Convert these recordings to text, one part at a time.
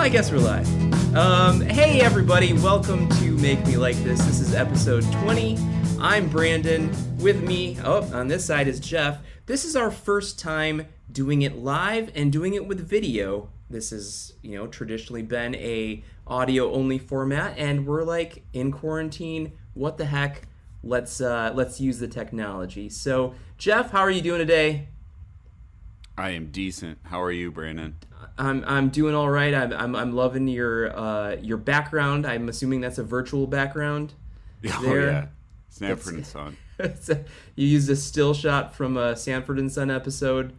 I guess we're live. Hey everybody, welcome to Make Me Like This. This is episode 20. I'm Brandon. With me, on this side is Jeff. This is our first time doing it live and doing it with video. This has, traditionally been a audio-only format, and we're like in quarantine. What the heck? Let's use the technology. So, Jeff, how are you doing today? I am decent. How are you, Brandon? I'm doing all right. I'm loving your background. I'm assuming that's a virtual background. Oh there. yeah, Sanford and Son. You used a still shot from a Sanford and Son episode.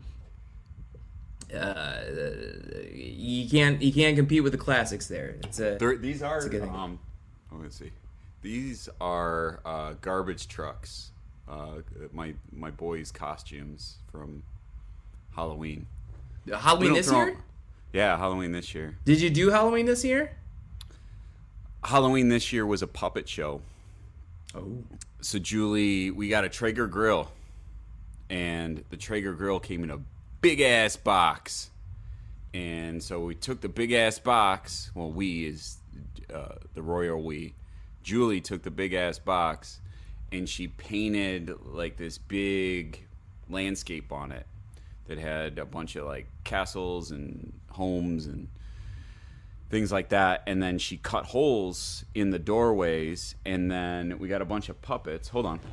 You can't compete with the classics there. These are. Let's see. These are garbage trucks. My boys' costumes from Halloween. Halloween this year? Yeah, Halloween this year. Did you do Halloween this year? Halloween this year was a puppet show. Oh. So Julie, we got a Traeger grill, and the Traeger grill came in a big ass box. And so we took the big ass box. Well, we is the royal we. Julie took the big ass box, and she painted like this big landscape on it that had a bunch of like castles and homes and things like that. And then she cut holes in the doorways, and then we got a bunch of puppets. Hold on.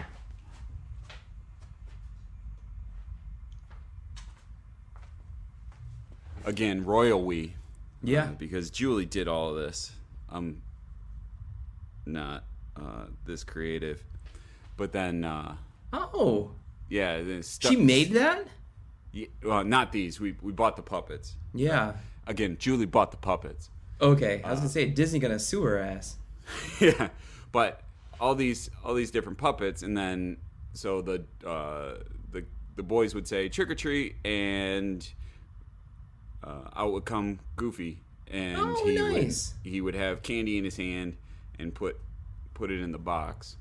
Again, royal we. Yeah. Because Julie did all of this. I'm not this creative. But then Oh. Yeah, She made that? Yeah, well, not these. We bought the puppets. Yeah. Again, Julie bought the puppets. Okay, I was gonna say Disney gonna sue her ass. Yeah, but all these different puppets, and then so the boys would say trick or treat, and out would come Goofy, and nice. he would have candy in his hand and put it in the box.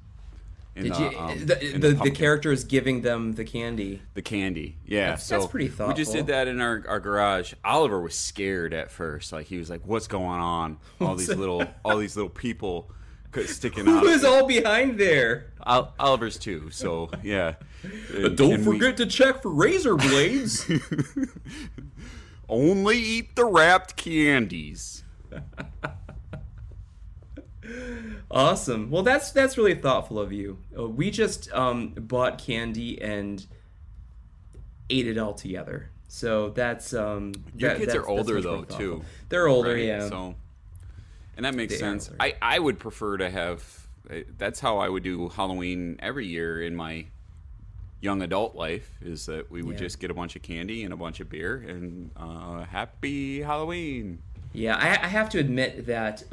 The character is giving them the candy. The candy, yeah. That's pretty thoughtful. We just did that in our garage. Oliver was scared at first. Like he was like, "What's going on? All these little people sticking out." Who is all behind there? Oliver's too. So yeah. Don't forget to check for razor blades. Only eat the wrapped candies. Awesome. Well, that's really thoughtful of you. We just bought candy and ate it all together. So that's your kids are older though too. They're older, right? yeah. So, and that makes sense. I would prefer to have. That's how I would do Halloween every year in my young adult life. Is that we would just get a bunch of candy and a bunch of beer and happy Halloween. Yeah, I have to admit that.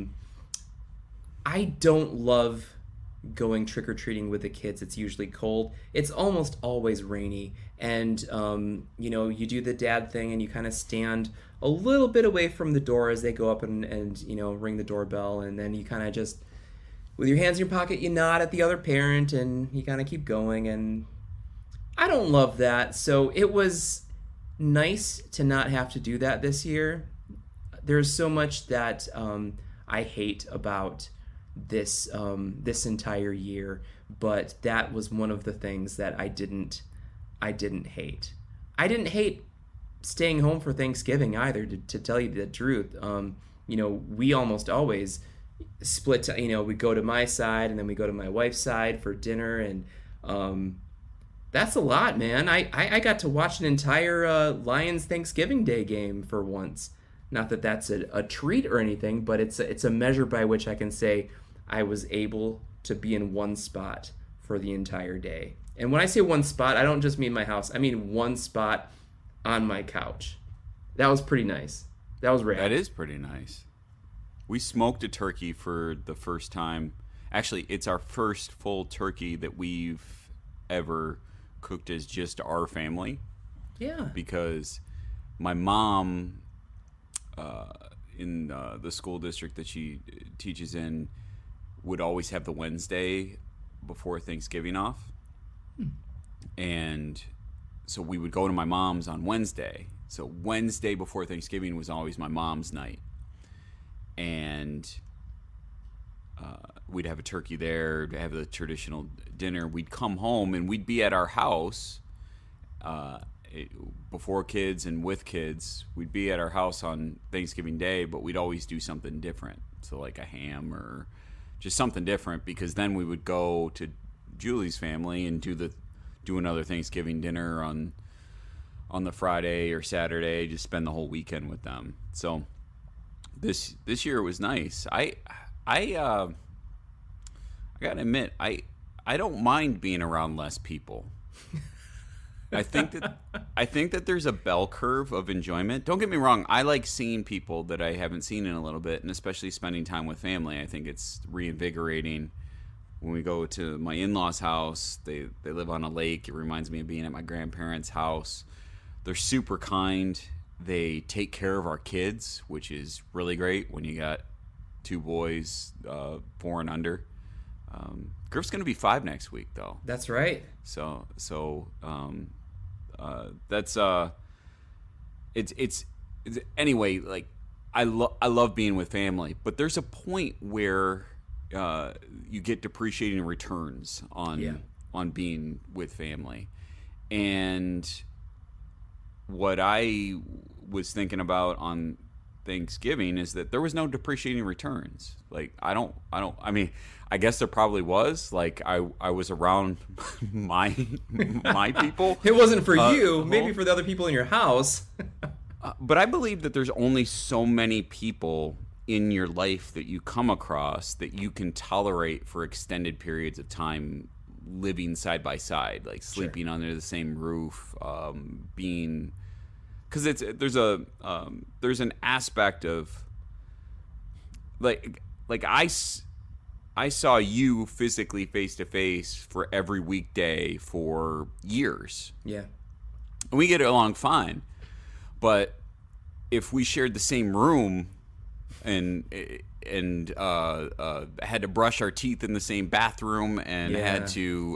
I don't love going trick-or-treating with the kids. It's usually cold. It's almost always rainy. And, you do the dad thing and you kind of stand a little bit away from the door as they go up and ring the doorbell. And then you kind of just, with your hands in your pocket, you nod at the other parent and you kind of keep going. And I don't love that. So it was nice to not have to do that this year. There's so much that I hate about this entire year, but that was one of the things that I didn't hate. I didn't hate staying home for Thanksgiving either, to tell you the truth. We almost always split, we go to my side and then we go to my wife's side for dinner, and that's a lot, man. I got to watch an entire Lions Thanksgiving Day game for once. Not that that's a treat or anything, but it's a measure by which I can say I was able to be in one spot for the entire day. And when I say one spot, I don't just mean my house. I mean one spot on my couch. That was pretty nice. That was rad. That is pretty nice. We smoked a turkey for the first time. Actually, it's our first full turkey that we've ever cooked as just our family. Yeah. Because my mom... in the school district that she teaches in, would always have the Wednesday before Thanksgiving off. And so we would go to my mom's on Wednesday. So Wednesday before Thanksgiving was always my mom's night, and we'd have a turkey there, have the traditional dinner. We'd come home and we'd be at our house before kids and with kids. We'd be at our house on Thanksgiving Day, but we'd always do something different. So like a ham or just something different, because then we would go to Julie's family and do another Thanksgiving dinner on the Friday or Saturday, just spend the whole weekend with them. So this year it was nice. I gotta admit, I don't mind being around less people. I think that there's a bell curve of enjoyment. Don't get me wrong, I like seeing people that I haven't seen in a little bit, and especially spending time with family. I think it's reinvigorating. When we go to my in-laws' house, they live on a lake. It reminds me of being at my grandparents' house. They're super kind. They take care of our kids, which is really great when you got 2 boys, 4 and under. Griff's going to be 5 next week, though. That's right. So that's it's anyway. Like I love being with family, but there's a point where you get depreciating returns on being with family, and what I was thinking about on Thanksgiving is that there was no depreciating returns. Like I mean, I guess there probably was. Like I was around my people. It wasn't for you, maybe for the other people in your house. But I believe that there's only so many people in your life that you come across that you can tolerate for extended periods of time, living side by side, like sleeping under the same roof, being, because there's an aspect of like I saw you physically face to face for every weekday for years. Yeah. And we get along fine. But if we shared the same room and had to brush our teeth in the same bathroom and had to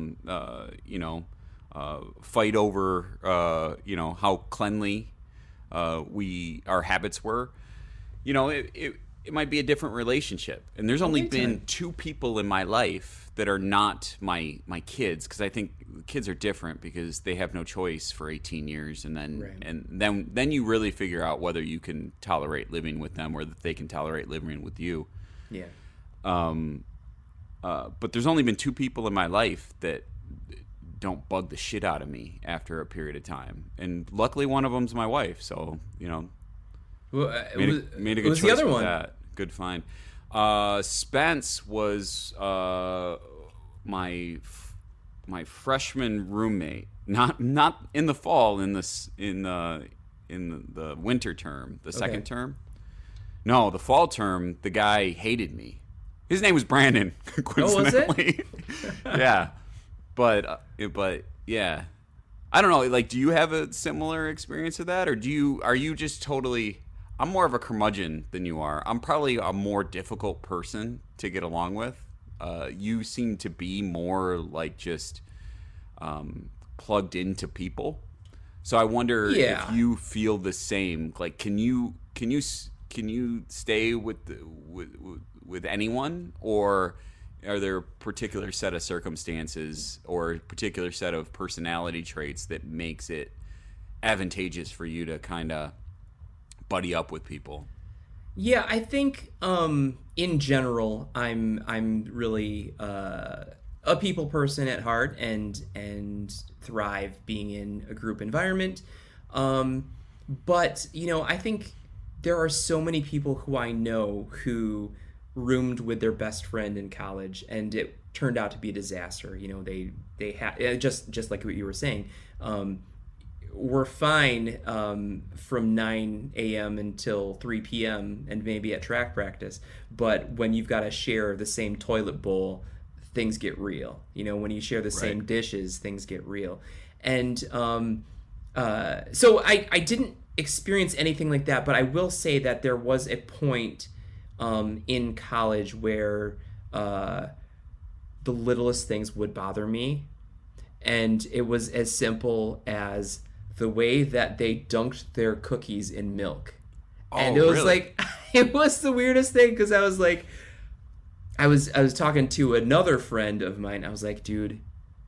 fight over how cleanly our habits were, it might be a different relationship. And there's only been 2 people in my life that are not my kids, because I think kids are different because they have no choice for 18 years, and then you really figure out whether you can tolerate living with them or that they can tolerate living with you. Yeah. But there's only been 2 people in my life that don't bug the shit out of me after a period of time, and luckily one of them's my wife. So made a good choice the other with one? that. Good find. Spence was my freshman roommate. Not in the fall, in the winter term, the second term. No, the fall term. The guy hated me. His name was Brandon. Coincidentally. Was it? Yeah, but yeah. I don't know. Like, do you have a similar experience of that, or are you just totally? I'm more of a curmudgeon than you are. I'm probably a more difficult person to get along with. You seem to be more like just plugged into people. So I wonder if you feel the same. Like, can you stay with anyone, or are there a particular set of circumstances or a particular set of personality traits that makes it advantageous for you to kind of buddy up with people? Yeah, I think in general, I'm really a people person at heart, and thrive being in a group environment. But I think there are so many people who I know who roomed with their best friend in college, and it turned out to be a disaster. They had just like what you were saying. We're fine from 9 a.m. until 3 p.m. and maybe at track practice. But when you've got to share the same toilet bowl, things get real. When you share the same dishes, things get real. And so I didn't experience anything like that, but I will say that there was a point in college where the littlest things would bother me. And it was as simple as the way that they dunked their cookies in milk. Oh, And it was really? like, it was the weirdest thing because I was like, I was talking to another friend of mine. I was like, dude,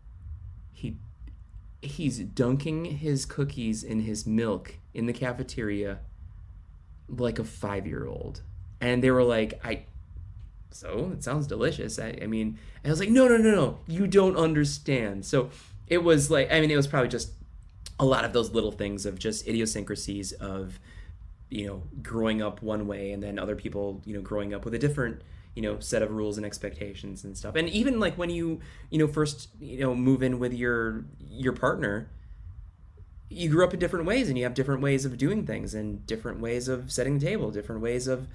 he's dunking his cookies in his milk in the cafeteria like a 5-year-old. And they were like, so it sounds delicious. I mean, and I was like, no, you don't understand. So it was like, I mean, it was probably just a lot of those little things of just idiosyncrasies of, growing up one way and then other people, growing up with a different, set of rules and expectations and stuff. And even like when you, first, move in with your partner, you grew up in different ways and you have different ways of doing things and different ways of setting the table, different ways of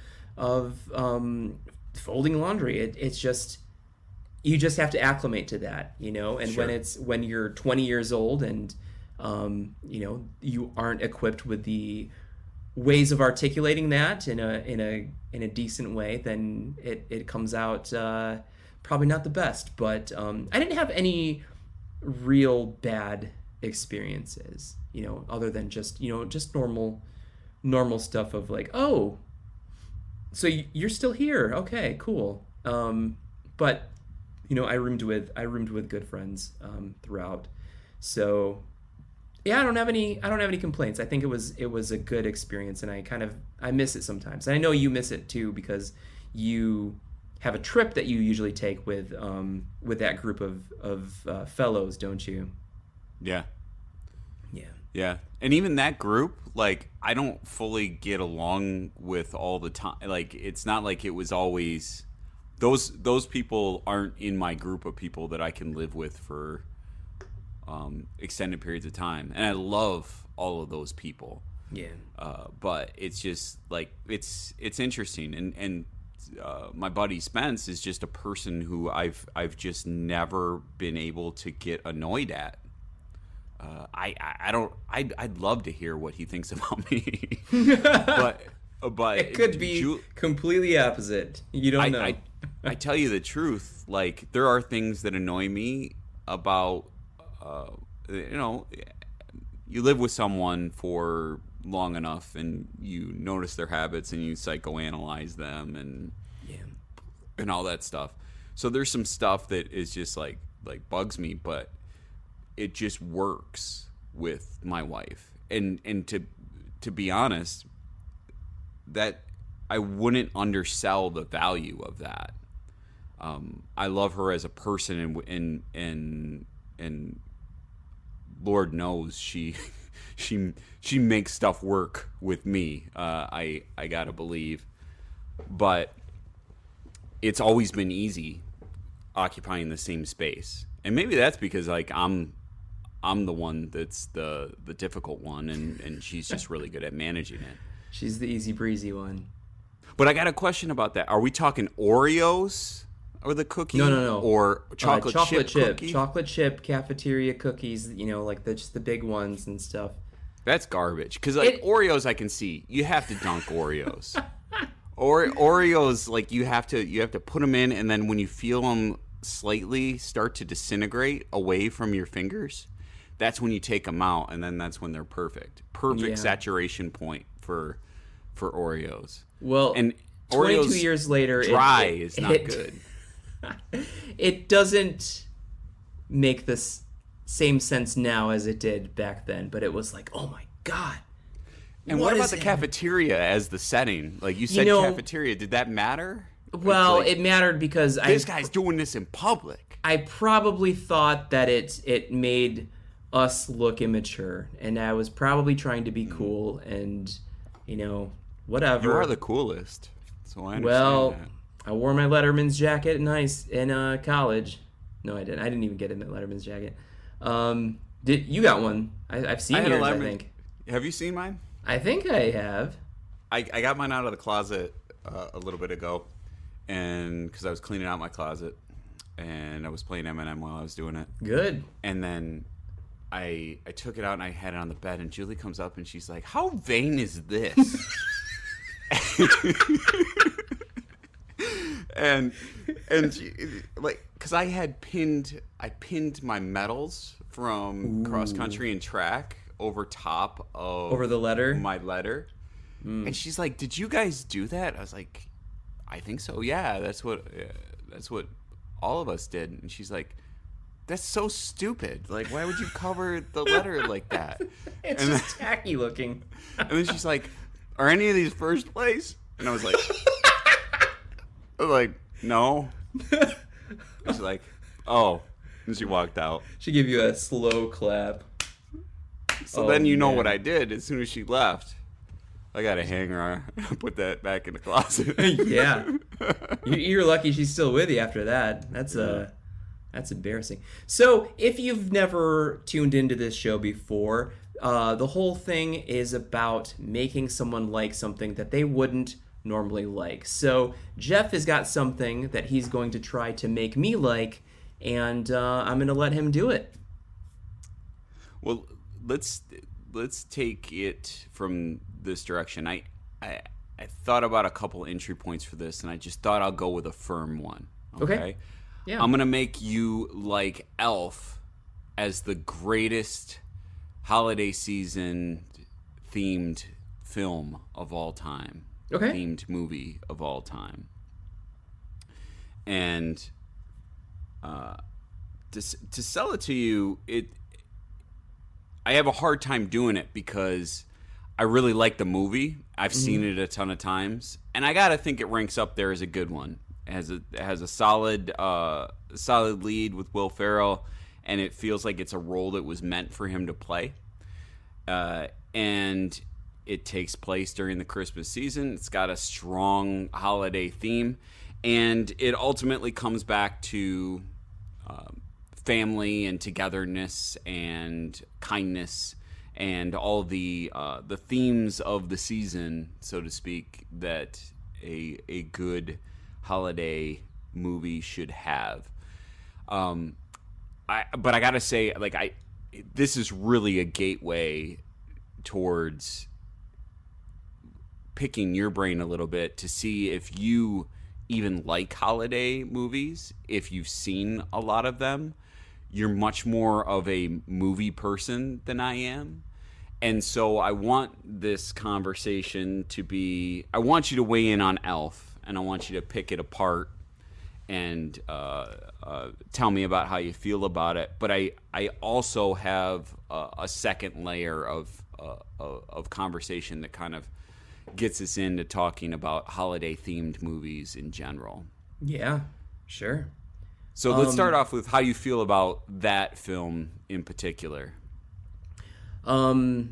folding laundry. It's just, you just have to acclimate to that, and Sure. when you're 20 years old and, you aren't equipped with the ways of articulating that in a decent way, then it comes out probably not the best. But I didn't have any real bad experiences, other than just just normal stuff of like, oh, so you're still here, okay, cool. But I roomed with good friends throughout, so yeah, I don't have any complaints. I think it was a good experience, and I miss it sometimes. And I know you miss it too because you have a trip that you usually take with that group of fellows, don't you? Yeah. Yeah. Yeah. And even that group, like, I don't fully get along with all the time. Like, it's not like it was always those people aren't in my group of people that I can live with for extended periods of time. And I love all of those people. Yeah. But it's just like it's interesting, and my buddy Spence is just a person who I've just never been able to get annoyed at. I'd love to hear what he thinks about me, but It could be completely opposite. You don't know. I tell you the truth. Like, there are things that annoy me about you live with someone for long enough and you notice their habits and you psychoanalyze them and all that stuff. So there's some stuff that is just like bugs me, but it just works with my wife. And to be honest, that I wouldn't undersell the value of that. I love her as a person, and Lord knows she makes stuff work with me. I gotta believe, but it's always been easy occupying the same space, and maybe that's because like I'm the one that's the difficult one, and she's just really good at managing it. She's the easy breezy one. But I got a question about that. Are we talking Oreos or the cookie? No. Or chocolate chip cookie? Chocolate chip cafeteria cookies, like just the big ones and stuff. That's garbage. Because Oreos, I can see you have to dunk Oreos. Or Oreos, like you have to put them in, and then when you feel them slightly start to disintegrate away from your fingers, that's when you take them out, and then that's when they're perfect. Perfect saturation point for Oreos. Well, and 22 Oreos years later, dry is not good. It doesn't make the same sense now as it did back then, but it was like, oh my god. And what about the cafeteria as the setting? Like you said, cafeteria. Did that matter? Well, it mattered because this guy's doing this in public. I probably thought that it made us look immature, and I was probably trying to be cool, and whatever. You are the coolest, so I understand that. I wore my Letterman's jacket in college. No, I didn't. I didn't even get a Letterman's jacket. You got one? I've seen yours, I think. Have you seen mine? I think I have. I got mine out of the closet a little bit ago, and because I was cleaning out my closet, and I was playing Eminem while I was doing it. Good. And then I took it out and I had it on the bed, and Julie comes up and she's like, "How vain is this?" and she, like, because I pinned my medals from cross country and track over top of Over the letter? my letter. And she's like, "Did you guys do that?" I was like, "I think so. Yeah, that's what all of us did." And she's like, "That's so stupid. Like, why would you cover the letter like that?" It's and just tacky looking. And then she's like, "Are any of these first place?" And I was like, "No." She's like, "Oh." And she walked out. She gave you a slow clap. So then you know what I did as soon as she left. I got a hanger. I put that back in the closet. Yeah. You're lucky she's still with you after that. That's embarrassing. So, if you've never tuned into this show before, the whole thing is about making someone like something that they wouldn't normally like. So, Jeff has got something that he's going to try to make me like, and I'm going to let him do it. Well, let's take it from this direction. I thought about a couple entry points for this, and I just thought I'll go with a firm one. Okay. Yeah. I'm gonna make you like Elf as the greatest holiday season themed film of all time. Okay. Themed movie of all time. And to sell it to you, I have a hard time doing it because I really like the movie. I've seen it a ton of times, and I gotta think it ranks up there as a good one. It has a solid lead with Will Ferrell, and it feels like it's a role that was meant for him to play. And it takes place during the Christmas season. It's got a strong holiday theme, and it ultimately comes back to family and togetherness and kindness and all the themes of the season, so to speak, that a good holiday movie should have. But I gotta say, like, this is really a gateway towards picking your brain a little bit to see if you even like holiday movies, if you've seen a lot of them. You're much more of a movie person than I am. And so I want this conversation to be, I want you to weigh in on Elf, and I want you to pick it apart and tell me about how you feel about it. But I also have a second layer of conversation that kind of gets us into talking about holiday-themed movies in general. Yeah, sure. So let's start off with how you feel about that film in particular. I'll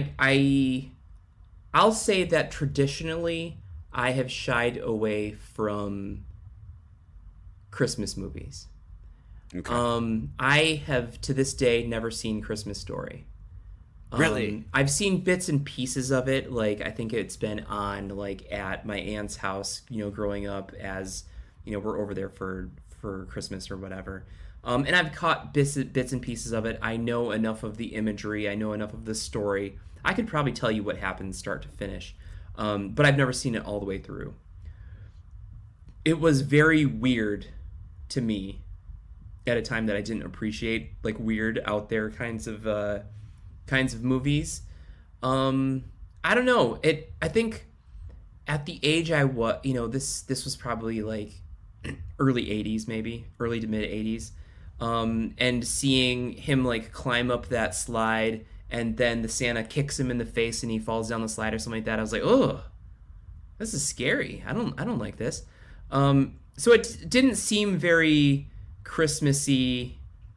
say that traditionally I have shied away from Christmas movies. Okay. I have to this day never seen Christmas Story. Really? I've seen bits and pieces of it. Like, I think it's been on like at my aunt's house, growing up, as we're over there for Christmas or whatever. And I've caught bits and pieces of it. I know enough of the imagery. I know enough of the story. I could probably tell you what happens start to finish. But I've never seen it all the way through. It was very weird to me at a time that I didn't appreciate, like, weird out there kinds of movies. I don't know. I think at the age I was, this was probably like early 80s, maybe early to mid 80s. And seeing him like climb up that slide, and then the Santa kicks him in the face and he falls down the slide or something like that. I was like, oh, this is scary. I don't like this. So it didn't seem very Christmassy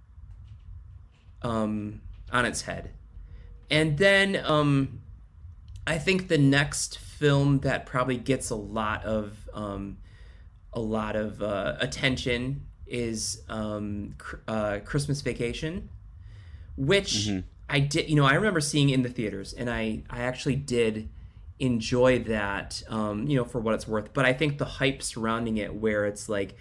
on its head. And then I think the next film that probably gets a lot of attention is Christmas Vacation, which I did. I remember seeing in the theaters, and I actually did enjoy that. For what it's worth. But I think the hype surrounding it, where it's like,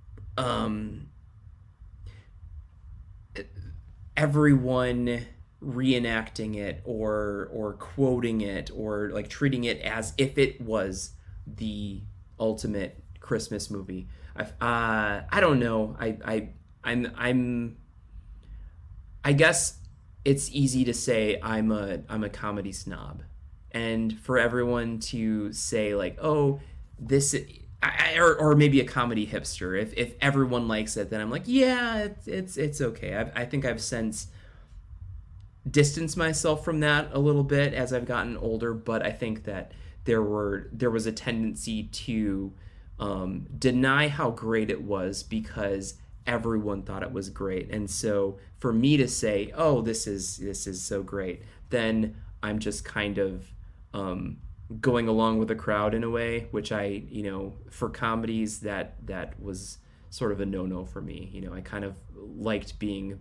everyone reenacting it or quoting it or like treating it as if it was the ultimate Christmas movie. I don't know. I guess it's easy to say I'm a comedy snob, and for everyone to say like, oh, this or maybe a comedy hipster. If everyone likes it, then I'm like, yeah, it's okay. I think I've since distanced myself from that a little bit as I've gotten older, but I think that there was a tendency to deny how great it was because everyone thought it was great. And so for me to say, oh, this is so great, then I'm just kind of going along with the crowd in a way, which for comedies, that was sort of a no-no for me. I kind of liked being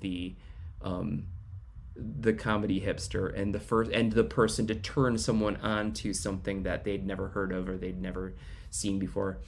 the comedy hipster and the person to turn someone on to something that they'd never heard of or they'd never seen before.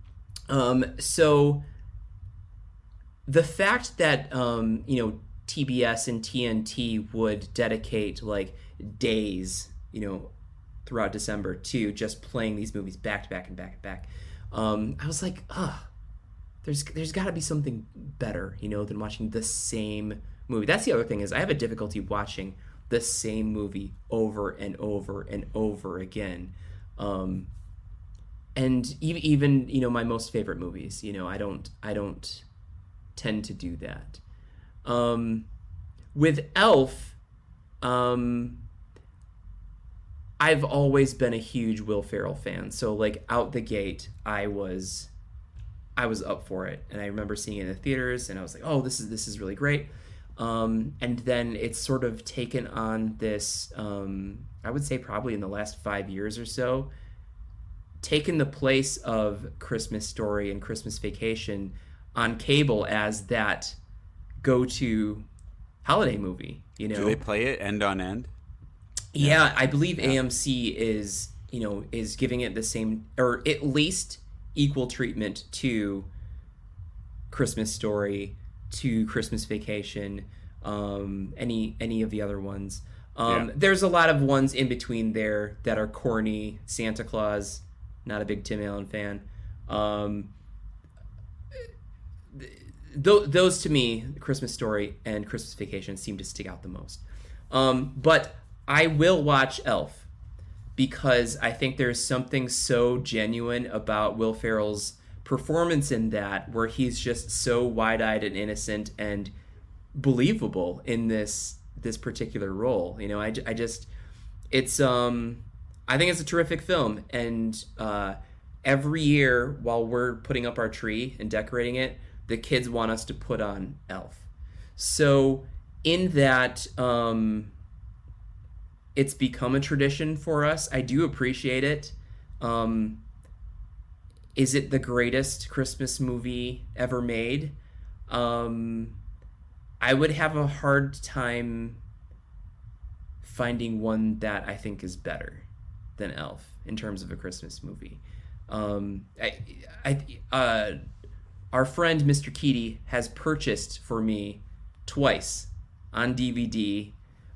So the fact that TBS and TNT would dedicate like days, throughout December to just playing these movies back to back and back to back, I was like, there's got to be something better, than watching the same movie. That's the other thing, is I have a difficulty watching the same movie over and over and over again. And even my most favorite movies, I don't tend to do that. With Elf, I've always been a huge Will Ferrell fan. So like out the gate, I was up for it, and I remember seeing it in the theaters, and I was like, oh, this is really great. And then it's sort of taken on this, I would say probably in the last 5 years or so, taken the place of Christmas Story and Christmas Vacation on cable as that go-to holiday movie. Do they play it end on end? Yeah, I believe AMC is giving it the same, or at least equal treatment to Christmas Story, to Christmas Vacation, any of the other ones. There's a lot of ones in between there that are corny. Santa Claus, not a big Tim Allen fan. Those to me, Christmas Story and Christmas Vacation, seem to stick out the most. But I will watch Elf because I think there's something so genuine about Will Ferrell's performance in that, where he's just so wide-eyed and innocent and believable in this particular role. I think it's a terrific film, and every year while we're putting up our tree and decorating it, the kids want us to put on Elf. So in that, it's become a tradition for us. I do appreciate it. Is it the greatest Christmas movie ever made? I would have a hard time finding one that I think is better than Elf in terms of a Christmas movie. Our friend Mr. Keaty has purchased for me twice on DVD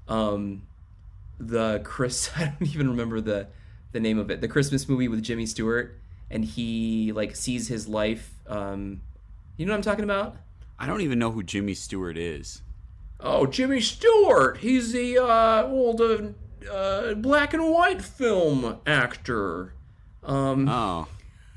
I don't even remember the name of it, the Christmas movie with Jimmy Stewart, and he like sees his life. You know what I'm talking about? I don't even know who Jimmy Stewart is. Oh, Jimmy Stewart! He's the old black and white film actor. Oh.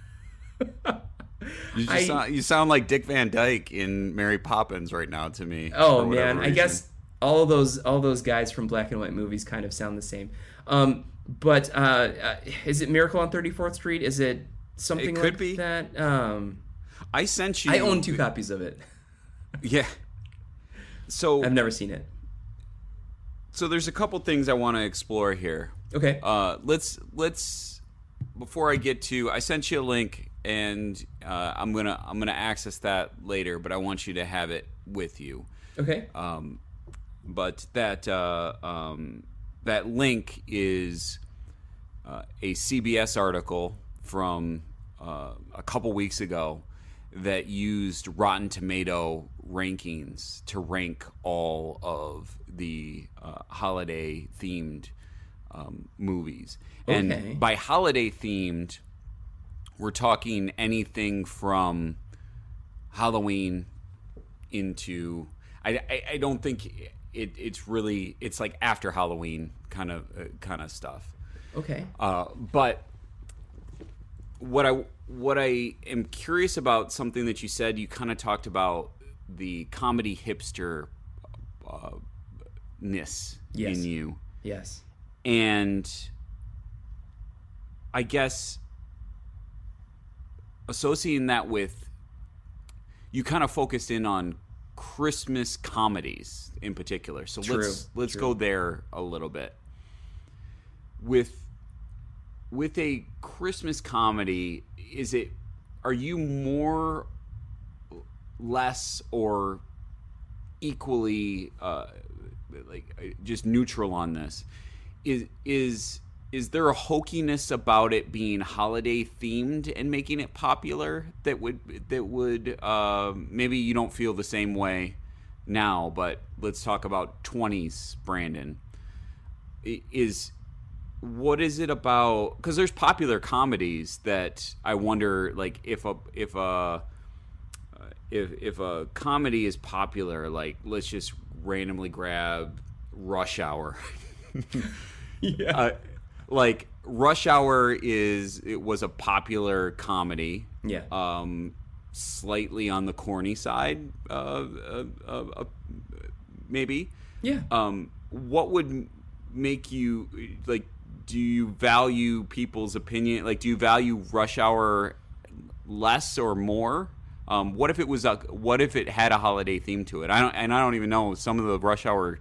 You sound like Dick Van Dyke in Mary Poppins right now to me. Oh man, I guess all those guys from black and white movies kind of sound the same. But is it Miracle on 34th Street? Is it something it could like be. that? I sent you. I own 2 copies of it. Yeah. So I've never seen it. So there's a couple things I want to explore here. Okay. Let's before I get to, I sent you a link, and I'm gonna access that later, but I want you to have it with you. Okay. But that link is a CBS article from a couple weeks ago that used Rotten Tomato rankings to rank all of the holiday-themed movies. Okay. And by holiday-themed, we're talking anything from Halloween into... I don't think it's really, it's like after Halloween kind of stuff. Okay. But what I am curious about, something that you said, you kind of talked about the comedy hipster ness Yes. in you. Yes. And I guess associating that with, you kind of focused in on Christmas comedies in particular. So let's go there a little bit. With a Christmas comedy, are you more, less, or equally just neutral on this? Is there a hokiness about it being holiday themed and making it popular that would maybe you don't feel the same way now, but let's talk about 20s Brandon. What is it about? Because there's popular comedies that I wonder, like, if a comedy is popular, like, let's just randomly grab Rush Hour. Yeah. Like, Rush Hour was a popular comedy. Yeah. Slightly on the corny side, maybe. Yeah. What would make you, like, do you value people's opinion? Like, do you value Rush Hour less or more? What if it had a holiday theme to it? I don't even know. Some of the Rush Hour,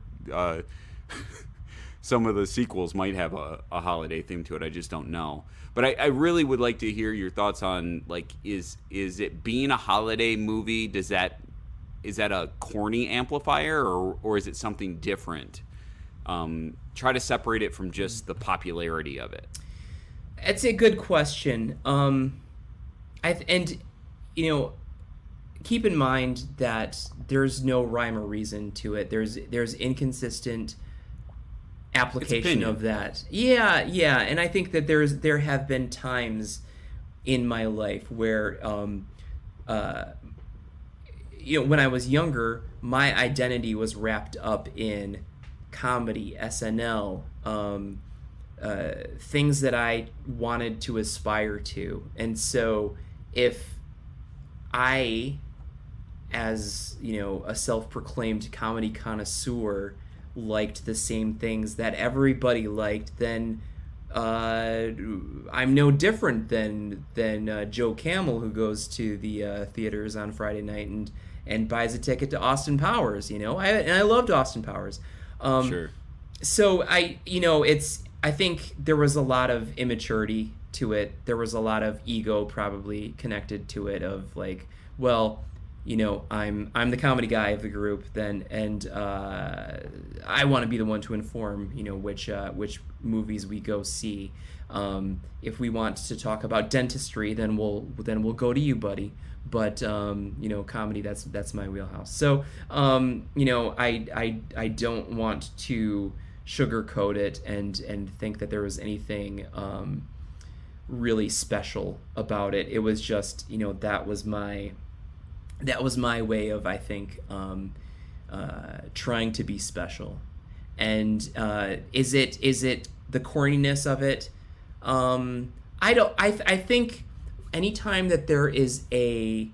some of the sequels might have a holiday theme to it. I just don't know. But I really would like to hear your thoughts on, like, is it being a holiday movie? Is that a corny amplifier, or is it something different? Try to separate it from just the popularity of it. It's a good question. Keep in mind that there's no rhyme or reason to it. There's inconsistent application of that. Yeah, and I think that there have been times in my life where when I was younger, my identity was wrapped up in comedy, SNL, things that I wanted to aspire to. And so if I, as a self-proclaimed comedy connoisseur, liked the same things that everybody liked, then I'm no different than Joe Camel, who goes to the theaters on Friday night and buys a ticket to Austin Powers. I loved Austin Powers. Sure. So I think there was a lot of immaturity to it. There was a lot of ego probably connected to it, of like, well, I'm the comedy guy of the group then, and I want to be the one to inform which movies we go see. If we want to talk about dentistry, then we'll go to you, buddy. But comedy, that's my wheelhouse. So I don't want to sugarcoat it and think that there was anything really special about it. It was just that was my way of, I think, trying to be special. And is it the corniness of it? I think anytime that there is a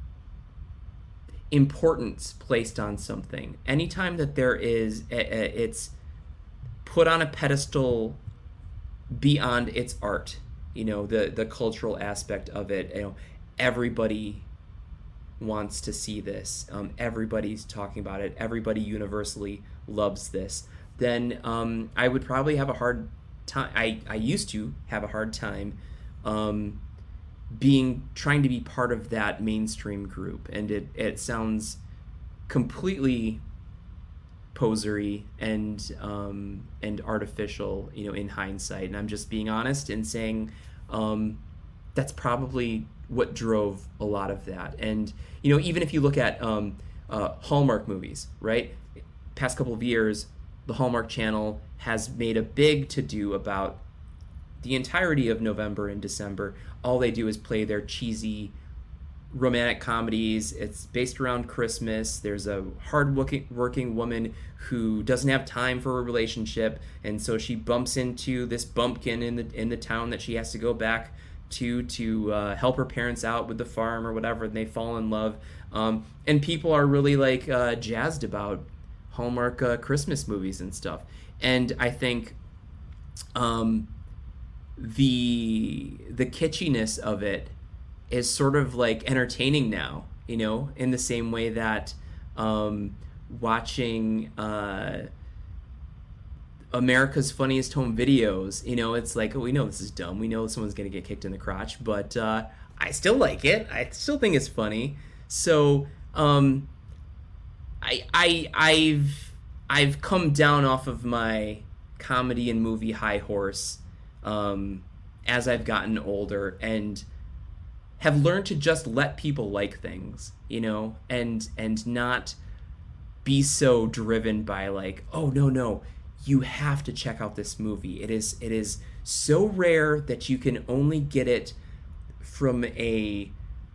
importance placed on something, anytime that there is it's put on a pedestal beyond its art, the cultural aspect of it, everybody wants to see this, everybody's talking about it, everybody universally loves this, then I would probably have a hard time. I used to have a hard time trying to be part of that mainstream group, and it sounds completely posery and artificial, in hindsight. And I'm just being honest and saying that's probably what drove a lot of that. And even if you look at Hallmark movies, right? Past couple of years, the Hallmark Channel has made a big to-do about the entirety of November and December. All they do is play their cheesy romantic comedies. It's based around Christmas. There's a hard working woman who doesn't have time for a relationship, and so she bumps into this bumpkin in the town that she has to go back to help her parents out with the farm or whatever, and they fall in love. And people are really like jazzed about Hallmark Christmas movies and stuff. And I think the kitschiness of it is sort of like entertaining now, you know, in the same way that watching America's Funniest Home Videos, you know, it's like, oh, we know this is dumb. We know someone's going to get kicked in the crotch, but I still like it. I still think it's funny. So I've come down off of my comedy and movie high horse as I've gotten older, and have learned to just let people like things, you know, and not be so driven by like, oh no, you have to check out this movie. It is so rare that you can only get it from a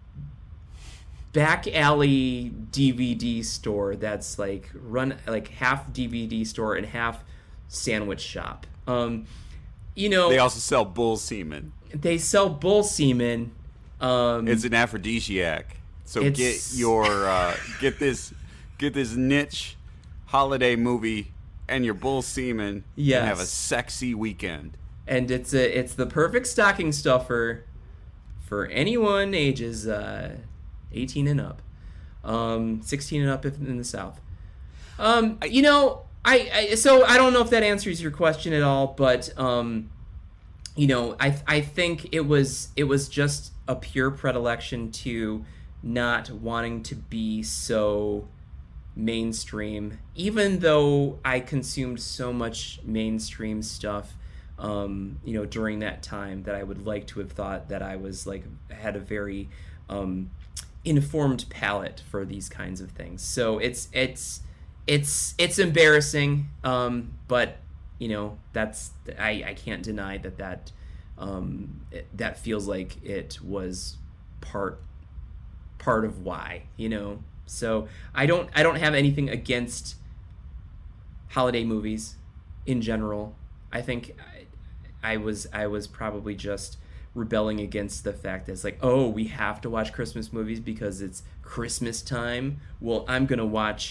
back alley DVD store that's like run like half DVD store and half sandwich shop. You know, they also sell bull semen. They sell bull semen. It's an aphrodisiac. So get your get this niche holiday movie and your bull semen, yes, and have a sexy weekend. And it's the perfect stocking stuffer for anyone ages 18 and up, 16 and up if in the South. You know, so I don't know if that answers your question at all, but you know, I think it was just a pure predilection to not wanting to be so mainstream, even though I consumed so much mainstream stuff, you know, during that time, that I would like to have thought that I was like had a very informed palate for these kinds of things. So it's embarrassing, but you know, that's I can't deny that that feels like it was part of why, you know. So I don't have anything against holiday movies in general. I think I was probably just rebelling against the fact that it's like, oh, we have to watch Christmas movies because it's Christmas time. Well, I'm gonna watch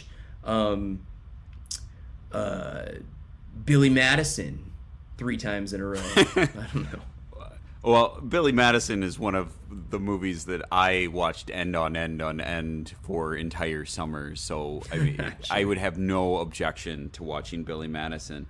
Billy Madison 3 times in a row. I don't know. Well, Billy Madison is one of the movies that I watched end on end for entire summers. So I mean, I would have no objection to watching Billy Madison.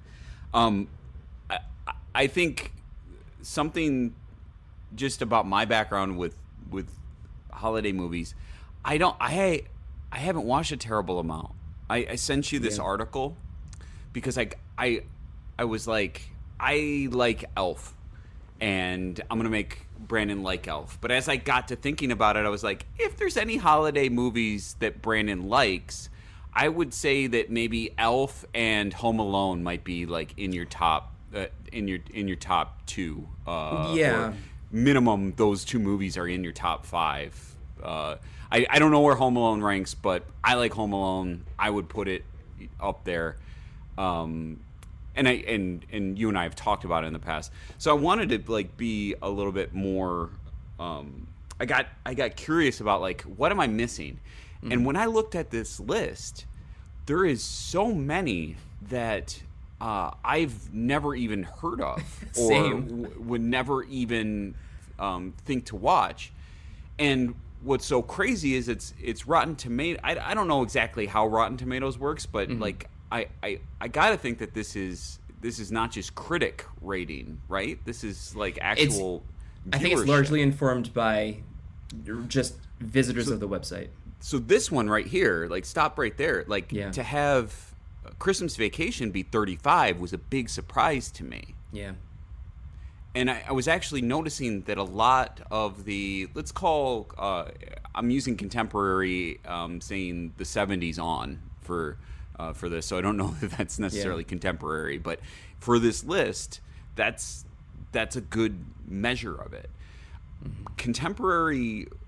I think something just about my background with holiday movies, I haven't watched a terrible amount. I sent you this article because I was like, I like Elf, and I'm gonna make Brandon like Elf. But as I got to thinking about it, I was like, if there's any holiday movies that Brandon likes, I would say that maybe Elf and Home Alone might be like in your top in your top 2. Or minimum, those 2 movies are in your top 5. I don't know where Home Alone ranks, but I like Home Alone. I would put it up there. And you and I have talked about it in the past. So I wanted to like be a little bit more. I got curious about like, what am I missing? Mm-hmm. And when I looked at this list, there is so many that I've never even heard of or would never even think to watch. And what's so crazy is it's Rotten Tomatoes. I don't know exactly how Rotten Tomatoes works, but like I gotta think that this is not just critic rating, right? This is like actual I think it's largely informed by just visitors of the website. So this one right here, like, stop right there. Like, to have Christmas Vacation be 35 was a big surprise to me. Yeah. And I was actually noticing that a lot of the, let's call, I'm using contemporary, saying the 70s on for this, so I don't know if that's necessarily contemporary, but for this list, that's a good measure of it. Mm-hmm. Contemporary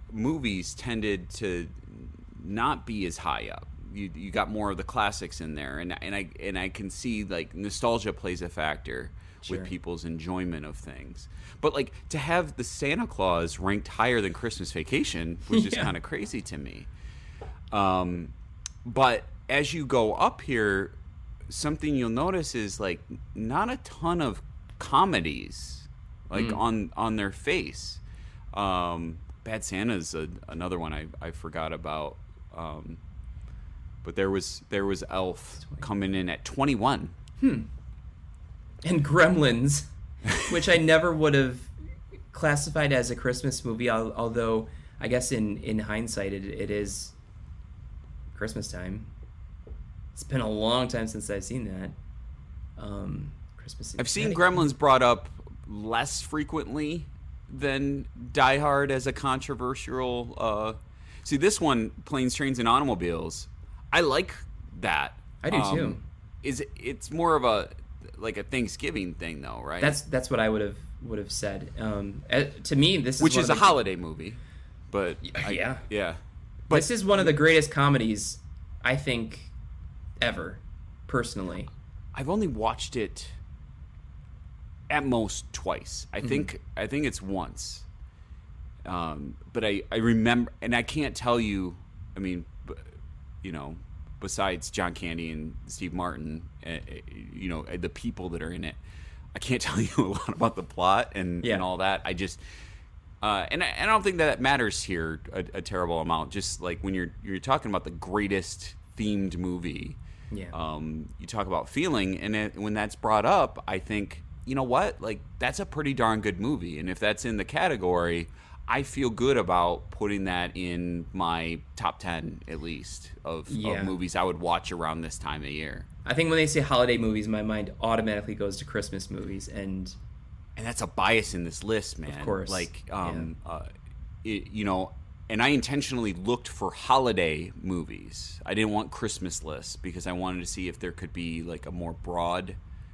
movies tended to not be as high up. You got more of the classics in there, and I can see like nostalgia plays a factor Sure. with people's enjoyment of things. But like to have the Santa Claus ranked higher than Christmas Vacation was just Yeah. kind of crazy to me. But as you go up here, something you'll notice is like not a ton of comedies like on their face. Bad Santa's another one I forgot about. But there was Elf coming in at 21. And Gremlins, which I never would have classified as a Christmas movie, although I guess in hindsight it is Christmas time. It's been a long time since I've seen that. Christmas. I've seen Gremlins brought up less frequently than Die Hard as a controversial. See, this one, Planes, Trains, and Automobiles, I like that. I do too. It's more of a Thanksgiving thing, though, right? That's what I would have said. To me, this is which one is of a the- holiday movie, but Yeah. But This is one of the greatest comedies I think ever, personally. I've only watched it at most twice. I think it's once. But I remember, and I can't tell you. I mean, besides John Candy and Steve Martin, the people that are in it, I can't tell you a lot about the plot and all that. I just, and I don't think that matters here a terrible amount. Just like when you're talking about the greatest themed movie, you talk about feeling, and when that's brought up, I think, you know what, like that's a pretty darn good movie, and if that's in the category, I feel good about putting that in my top 10 at least of movies I would watch around this time of year. I think when they say holiday movies, my mind automatically goes to Christmas movies, and that's a bias in this list, man. Of course. Like, and I intentionally looked for holiday movies. I didn't want Christmas lists because I wanted to see if there could be like a more broad,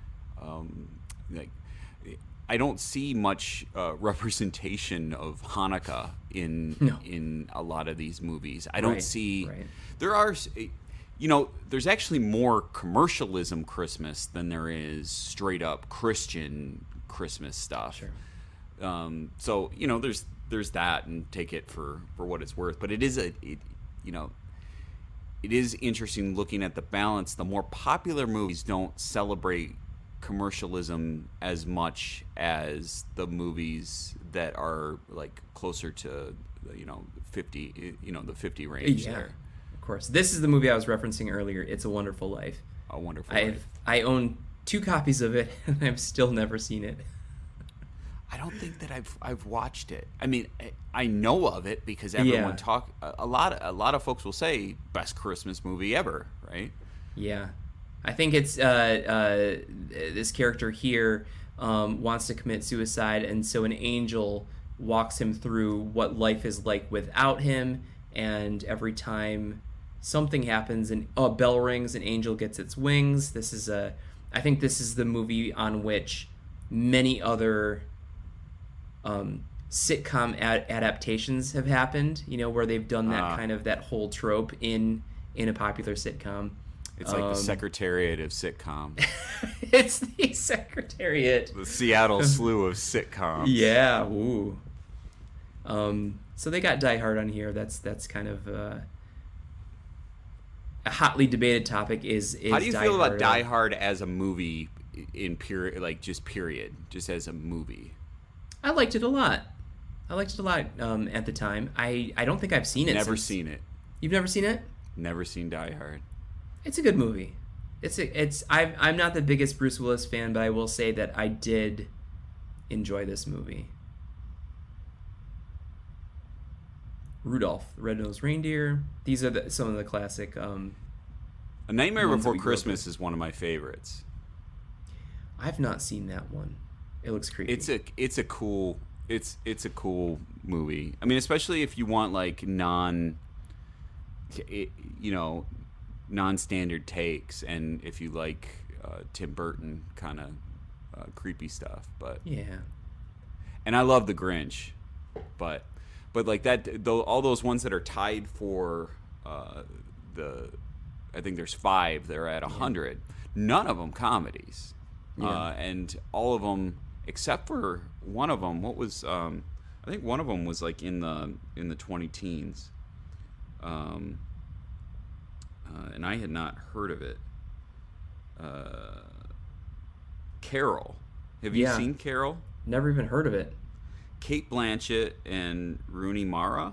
I don't see much representation of Hanukkah in a lot of these movies. I don't see. Right. There are, there's actually more commercialism Christmas than there is straight up Christian Christmas stuff. Sure. So there's that, and take it for what it's worth. But it is it is interesting looking at the balance. The more popular movies don't celebrate commercialism as much as the movies that are like closer to 50 the 50 range there. Of course. This is the movie I was referencing earlier, It's a Wonderful Life. A Wonderful Life. I own 2 copies of it, and I've still never seen it. I don't think that I've watched it. I mean, I know of it because everyone a lot of folks will say best Christmas movie ever, right? Yeah. I think it's this character here wants to commit suicide, and so an angel walks him through what life is like without him, and every time something happens and a bell rings, an angel gets its wings. I think this is the movie on which many other sitcom adaptations have happened, where they've done that kind of that whole trope in a popular sitcom. It's like the Secretariat of sitcom. It's the Secretariat. The Seattle slew of sitcoms. Yeah. Ooh. So they got Die Hard on here. That's kind of a hotly debated topic. Is how do you Die feel Hard about Die Hard as a movie period, just as a movie? I liked it a lot. At the time. I don't think I've seen it. Never seen it. You've never seen it? Never seen Die Hard. It's a good movie. I'm not the biggest Bruce Willis fan, but I will say that I did enjoy this movie. Rudolph the Red-Nosed Reindeer. These are some of the classic. A Nightmare Before Christmas is one of my favorites. I've not seen that one. It looks creepy. It's a cool movie. I mean, especially if you want like non-standard takes, and if you like Tim Burton kind of creepy stuff. But yeah, and I love The Grinch, but but like that, though, all those ones that are tied for the, I think there's 5 that are at 100. None of them comedies, and all of them except for one of them. What was I think one of them was like in the 20 teens, and I had not heard of it. Carol. Have you seen Carol? Never even heard of it. Cate Blanchett and Rooney Mara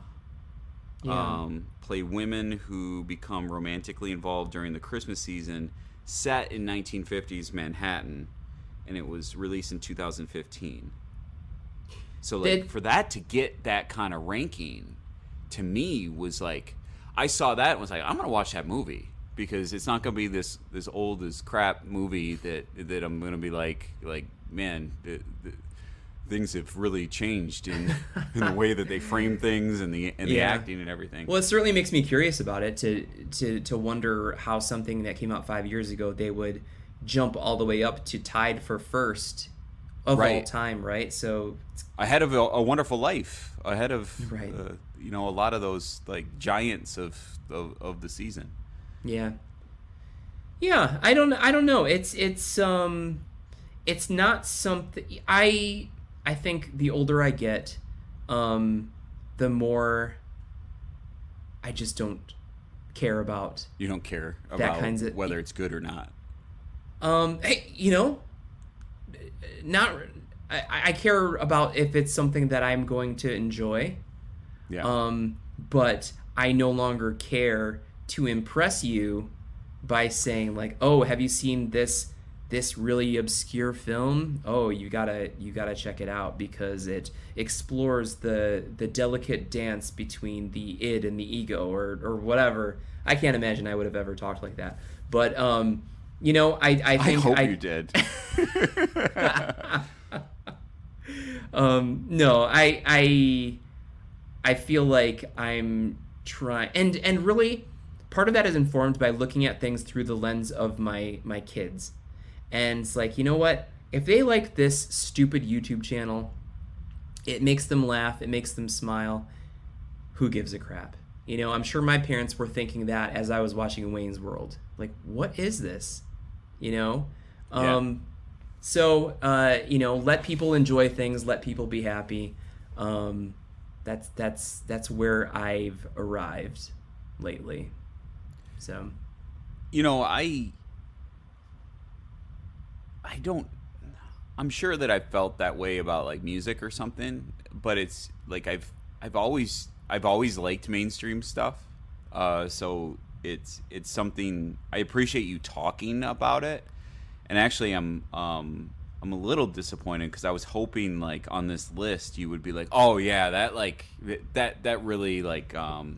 play women who become romantically involved during the Christmas season, set in 1950s Manhattan, and it was released in 2015. So like for that to get that kind of ranking, to me was like, I saw that and was like, I'm gonna watch that movie, because it's not gonna be this old as crap movie that I'm gonna be like man, things have really changed in the way that they frame things and the acting and everything. Well, it certainly makes me curious about it to wonder how something that came out 5 years ago, they would jump all the way up to tied for first of all time, right? So ahead of A Wonderful Life, ahead of a lot of those like giants of the season. Yeah. I don't know. It's not something I think the older I get, the more I just don't care about. You don't care about whether it's good or not. Hey, not. I care about if it's something that I'm going to enjoy. Yeah. But I no longer care to impress you by saying like, oh, have you seen this really obscure film? Oh, you gotta check it out, because it explores the delicate dance between the id and the ego, or whatever. I can't imagine I would have ever talked like that, but I think I hope you did. No, I feel like I'm trying, and really part of that is informed by looking at things through the lens of my kids. And it's like, you know what? If they like this stupid YouTube channel, it makes them laugh, it makes them smile, who gives a crap? I'm sure my parents were thinking that as I was watching Wayne's World. Like, what is this? So, let people enjoy things, let people be happy. That's where I've arrived lately. So, I'm sure that I've felt that way about like music or something, but it's like I've always liked mainstream stuff. So it's something I appreciate you talking about it. And actually I'm a little disappointed, because I was hoping like on this list you would be like, oh yeah, that really like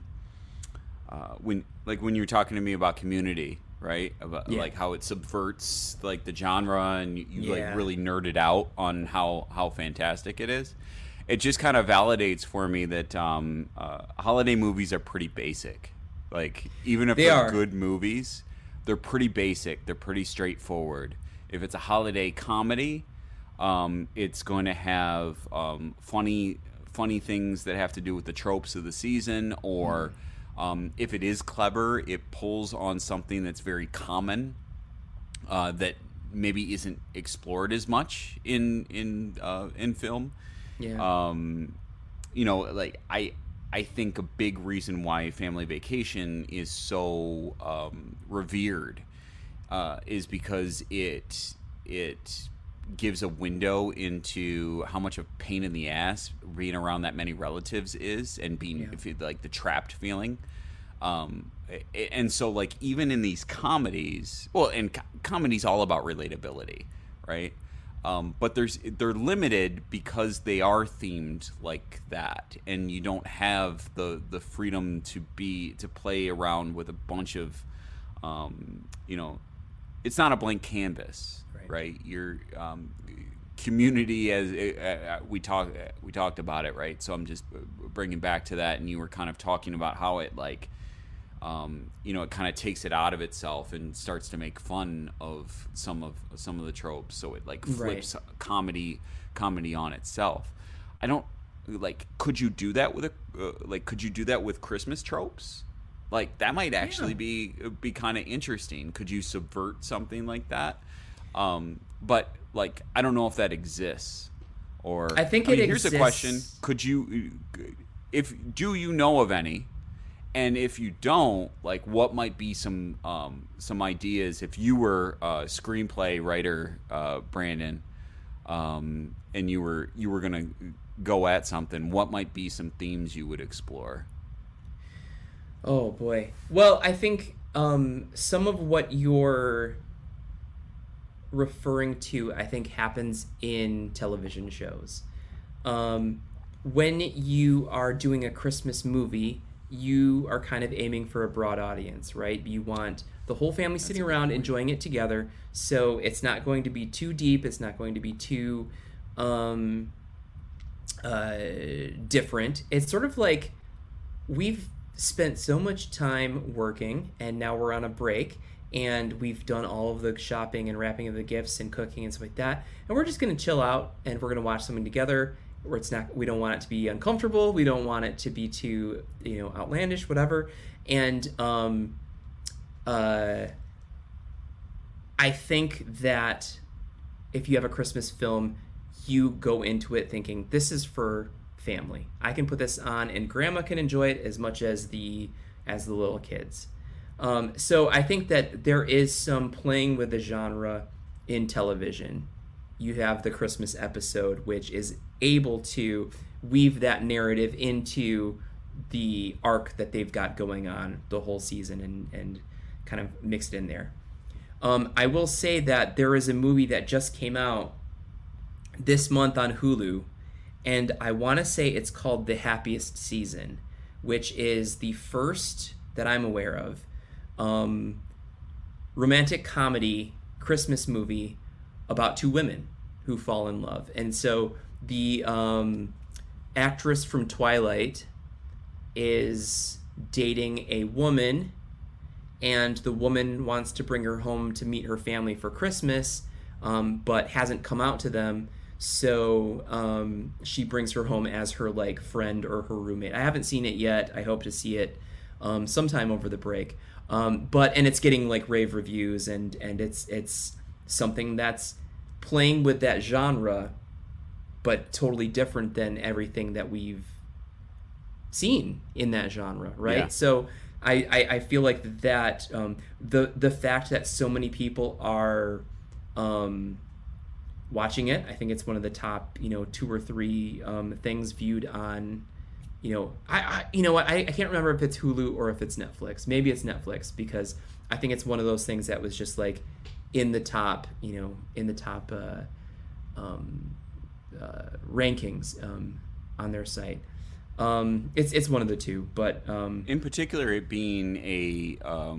when you were talking to me about Community, right? About like how it subverts like the genre, and you like really nerded out on how fantastic it is. It just kind of validates for me that holiday movies are pretty basic. Like, even if they're good movies, they're pretty basic. They're pretty straightforward. If it's a holiday comedy, it's going to have funny things that have to do with the tropes of the season, or if it is clever, it pulls on something that's very common that maybe isn't explored as much in film. Yeah. Like I think a big reason why Family Vacation is so revered is because it gives a window into how much of a pain in the ass being around that many relatives is, and being like the trapped feeling. And so like even in these comedies, and comedy's all about relatability, right? But they're limited because they are themed like that, and you don't have the freedom to play around with a bunch of, it's not a blank canvas, right? Your Community, as we talked about it, right? So I'm just bringing back to that, and you were kind of talking about how it like, it kind of takes it out of itself and starts to make fun of some of the tropes. So it like flips comedy on itself. I don't like, could you do that with could you do that with Christmas tropes? Like, that might actually be kind of interesting. Could you subvert something like that? But like, I don't know if that exists. Or I think it here's exists. a question: do you know of any? And if you don't, like, what might be some ideas if you were a screenplay writer, Brandon, and you were gonna go at something? What might be some themes you would explore? Oh boy. Well, I think some of what you're referring to, I think, happens in television shows. When you are doing a Christmas movie, you are kind of aiming for a broad audience, right? You want the whole family sitting around enjoying it together, so it's not going to be too deep, it's not going to be too different. It's sort of like we've spent so much time working, and now we're on a break, and we've done all of the shopping and wrapping of the gifts and cooking and stuff like that, and we're just going to chill out and we're going to watch something together where we don't want it to be uncomfortable, we don't want it to be too outlandish, whatever. And I think that if you have a Christmas film, you go into it thinking, this is for family, I can put this on and grandma can enjoy it as much as the little kids. So I think that there is some playing with the genre in television. You have the Christmas episode, which is able to weave that narrative into the arc that they've got going on the whole season and kind of mix it in there. I will say that there is a movie that just came out this month on Hulu, and I want to say it's called The Happiest Season, which is the first that I'm aware of romantic comedy Christmas movie about two women who fall in love. And so the actress from Twilight is dating a woman, and the woman wants to bring her home to meet her family for Christmas, but hasn't come out to them. So she brings her home as her like friend or her roommate. I haven't seen it yet. I hope to see it sometime over the break. And it's getting like rave reviews, and it's something that's playing with that genre, but totally different than everything that we've seen in that genre, right? Yeah. So I feel like that the fact that so many people are watching it, I think it's one of the top 2 or 3 things viewed on. I can't remember if it's Hulu or if it's Netflix. Maybe it's Netflix, because I think it's one of those things that was just like in the top rankings on their site. It's one of the two, but in particular, it being a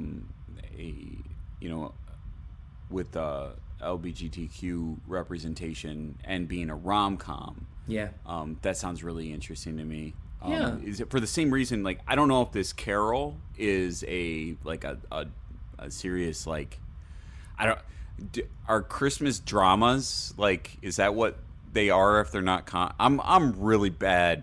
with LGBTQ representation and being a rom-com. Yeah. That sounds really interesting to me. Yeah. Is it for the same reason? Like, I don't know if this Carol is a serious, like, are Christmas dramas, like, is that what they are if they're not I'm really bad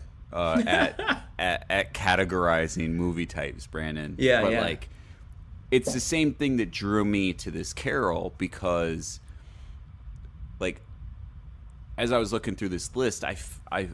at categorizing movie types, Brandon. Yeah, but yeah. Like, it's the same thing that drew me to this Carol, because like, as I was looking through this list, I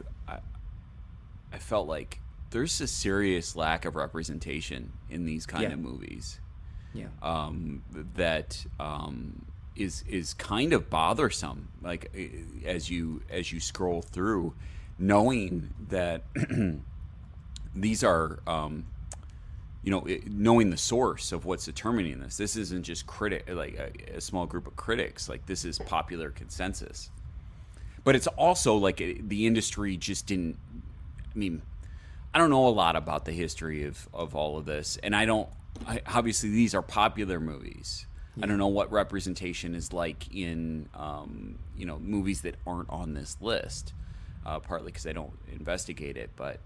felt like there's a serious lack of representation in these kind of movies. Yeah. That is kind of bothersome. Like, as you scroll through, knowing that these are knowing the source of what's determining this. This isn't just a small group of critics. Like, this is popular consensus. But it's also like the industry just didn't. I mean, I don't know a lot about the history of all of this, and obviously these are popular movies. Yeah. I don't know what representation is like in movies that aren't on this list. Partly because I don't investigate it, but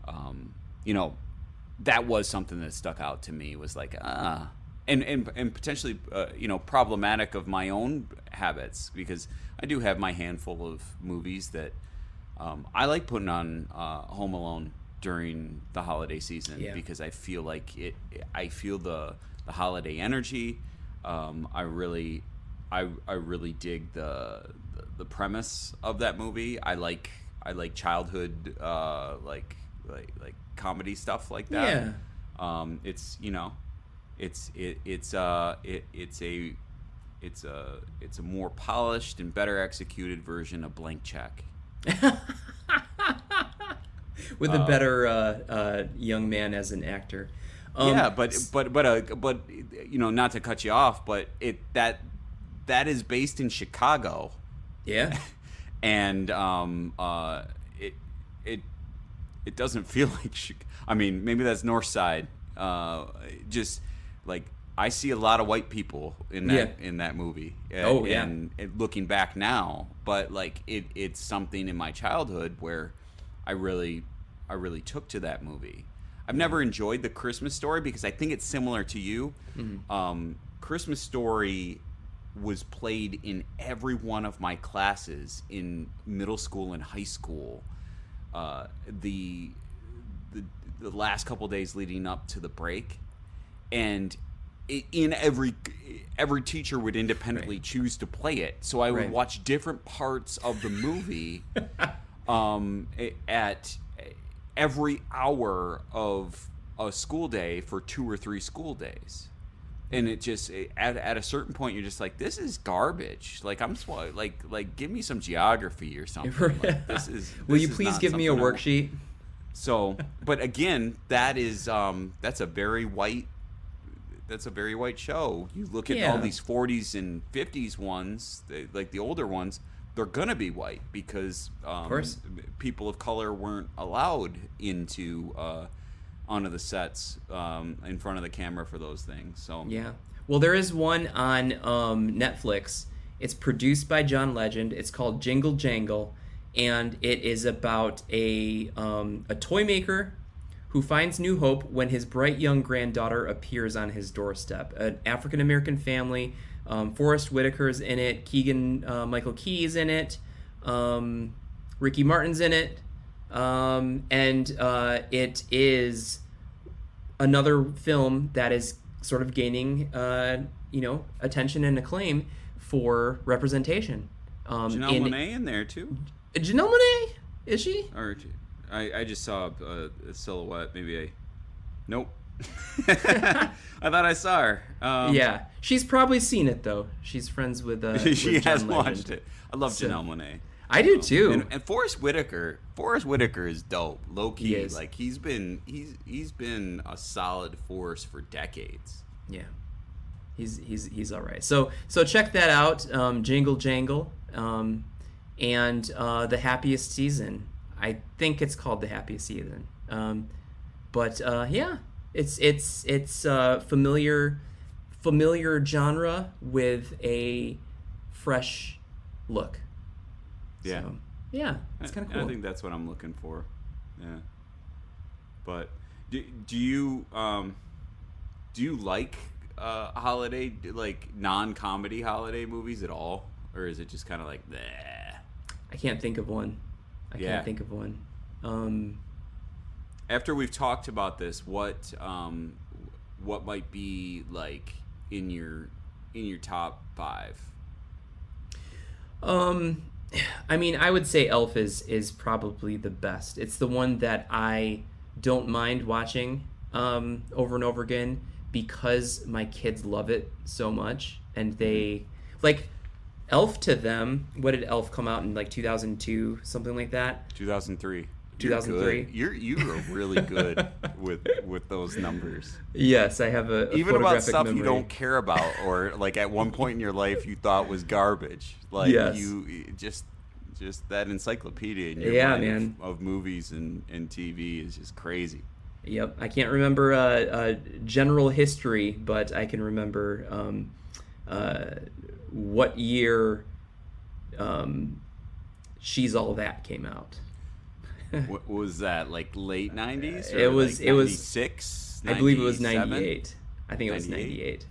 that was something that stuck out to me. Was like and potentially problematic of my own habits, because I do have my handful of movies that I like putting on Home Alone during the holiday season because I feel like I feel the holiday energy. I really dig the premise of that movie. I like childhood like comedy stuff like that. Yeah. It's a more polished and better executed version of Blank Check. With a better young man as an actor. But not to cut you off, but that is based in Chicago. Yeah. And it doesn't feel like I mean, maybe that's North Side. Just like I see a lot of white people in that movie. And looking back now, but like it's something in my childhood where I really took to that movie. I've never enjoyed The Christmas Story because I think it's similar to you. Mm-hmm. Christmas Story was played in every one of my classes in middle school and high school. The last couple days leading up to the break, and in every teacher would independently choose to play it. So I would watch different parts of the movie at every hour of a school day for 2 or 3 school days. And it just at a certain point you're just like, this is garbage. Like like give me some geography or something. Like, Will you please give me a worksheet? So, but again, that's a very white show. You look at all these 40s and 50s ones, like the older ones, they're gonna be white because of course, people of color weren't allowed onto the sets in front of the camera for those things. So well, there is one on Netflix. It's produced by John Legend. It's called Jingle Jangle, and it is about a toy maker who finds new hope when his bright young granddaughter appears on his doorstep. An African American family. Forrest Whitaker's in it. Keegan Michael Key is in it. Ricky Martin's in it. And it is another film that is sort of gaining attention and acclaim for representation. Janelle Monáe in there too. Janelle Monáe, is she? Or I just saw a silhouette. Maybe nope. I thought I saw her. Yeah, she's probably seen it though. She's friends with. She with has John watched it. I love Janelle Monáe. I do too. And Forrest Whitaker is dope. Low key, like he's been a solid force for decades. Yeah, he's all right. So check that out. Jingle Jangle, and The Happiest Season. I think it's called The Happiest Season. But it's familiar genre with a fresh look. Yeah. So, yeah, it's kind of cool. I think that's what I'm looking for. Yeah. But do you like holiday, like non-comedy holiday movies at all, or is it just kind of like bleh? I can't think of one. Can't think of one. After we've talked about this, what might be like in your top 5? I mean, I would say Elf is probably the best. It's the one that I don't mind watching over and over again because my kids love it so much, and they like Elf to them. What did Elf come out in, like 2002, something like that? 2003. 2003. You are really good with those numbers. Yes, I have a even about stuff memory. You don't care about, or like at one point in your life you thought was garbage. Like you just that encyclopedia in your mind of movies and TV is just crazy. Yep, I can't remember general history, but I can remember what year She's All That came out. What was that, like late 90s? It was like 96? I believe it was 98. I think it was 98.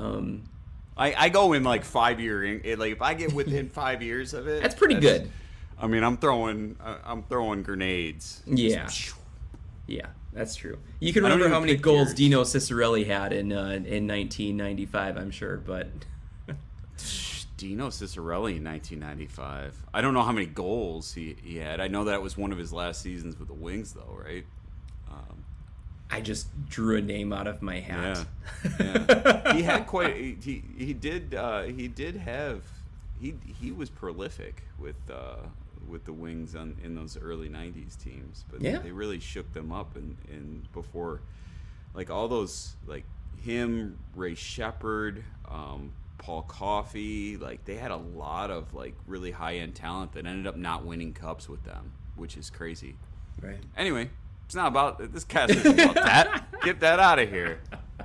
I go in like 5 year, like if I get within 5 years of it, that's pretty good. I mean, I'm throwing grenades. Yeah. Just, Yeah, that's true. You can I don't remember how even many pick goals yours. Dino Cicerelli had in 1995, I'm sure, but Dino Cicerelli in 1995. I don't know how many goals he had. I know that was one of his last seasons with the Wings, though, right? I just drew a name out of my hat. Yeah. He had quite. He did have. He was prolific with the Wings in those early '90s teams, but Yeah. they really shook them up and before, like all those like him, Ray Shepard, Paul Coffey, like they had a lot of like really high end talent that ended up not winning cups with them, which is crazy. Right. Anyway, it's not about this cast isn't about that. Get that out of here.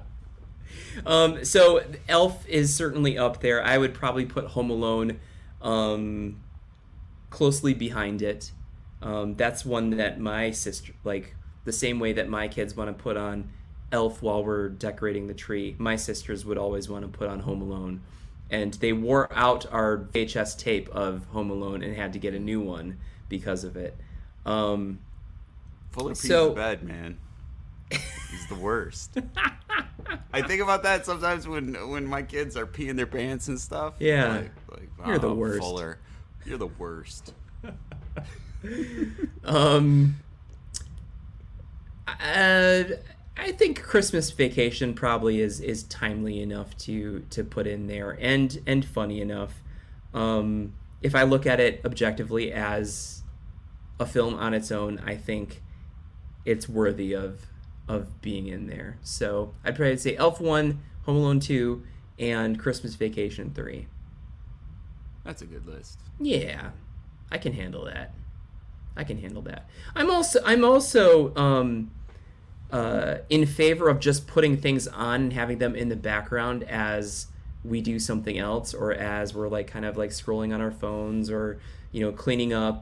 So Elf is certainly up there. I would probably put Home Alone closely behind it. That's one that my sister, like the same way that my kids want to put on Elf while we're decorating the tree, my sisters would always want to put on Home Alone. And they wore out our VHS tape of Home Alone and had to get a new one because of it. Fuller Pete's So- bed, man. He's the worst. I think about that sometimes when my kids are peeing their pants and stuff. Yeah. Like, You're the "Oh, worst." Fuller, you're the worst. I think Christmas Vacation probably is timely enough to put in there and funny enough. If I look at it objectively as a film on its own, I think it's worthy of being in there. So I'd probably say Elf 1, Home Alone 2, and Christmas Vacation 3. That's a good list. Yeah, I can handle that. I'm also in favor of just putting things on and having them in the background as we do something else, or as we're like kind of like scrolling on our phones, or cleaning up.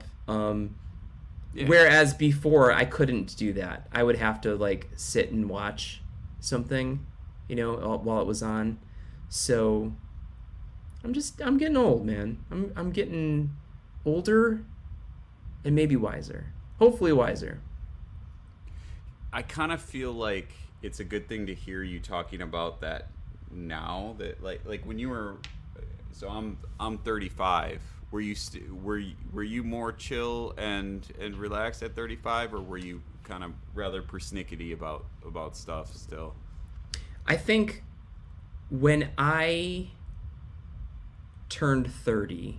Yeah. Whereas before I couldn't do that. I would have to like sit and watch something, while it was on. So I'm getting old, man. I'm getting older and maybe wiser. Hopefully wiser. I kind of feel like it's a good thing to hear you talking about that now. That like when you were, so I'm 35. Were you more chill and relaxed at 35, or were you kind of rather persnickety about stuff still? I think when I turned 30,